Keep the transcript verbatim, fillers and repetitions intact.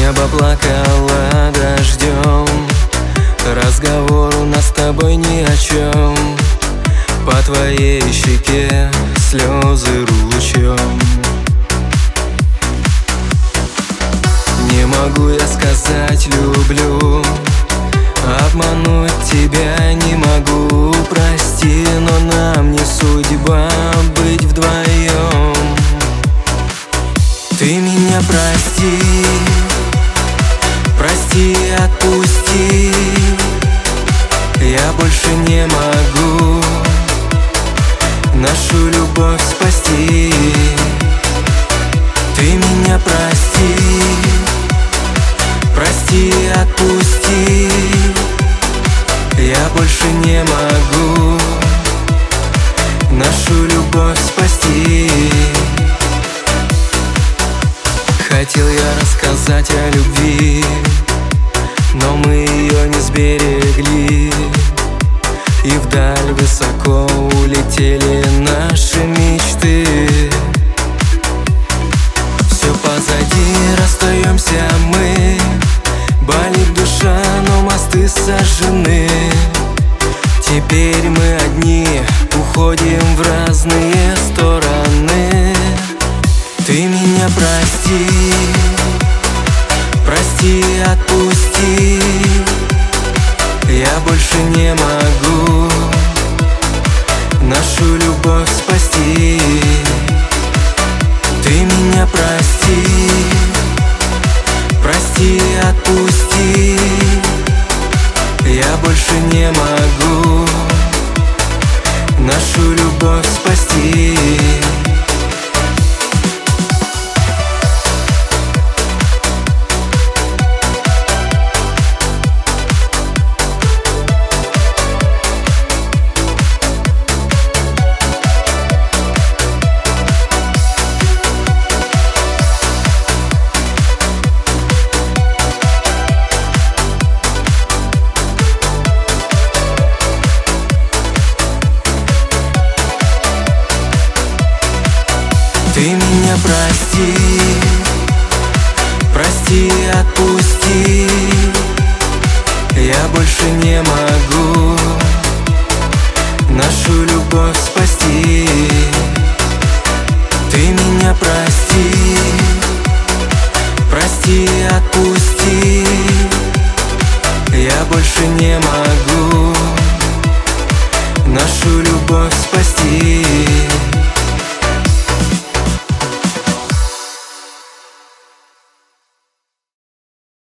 Небо плакало дождем, разговор у нас с тобой ни о чем. По твоей щеке слезы ручьем. Не могу я сказать люблю, обмануть тебя не могу, прости, но нам не судьба быть вдвоем. Ты меня прости, прости, отпусти, я больше не могу нашу любовь спасти. Ты меня прости, прости, отпусти, я больше не могу нашу любовь спасти. Хотел я рассказать о любви, но мы ее не сберегли, и вдаль высоко улетели наши мечты. Все позади, расстаемся мы, болит душа, но мосты сожжены. Теперь мы одни, уходим в разные стороны. Ты меня прости, прости, отпусти, я больше не могу нашу любовь спасти. Ты меня прости, прости, отпусти, я больше не могу нашу любовь спасти. Ты меня прости, прости, отпусти, я больше не могу нашу любовь спасти. Ты меня прости, прости, отпусти, я больше не могу нашу любовь спасти.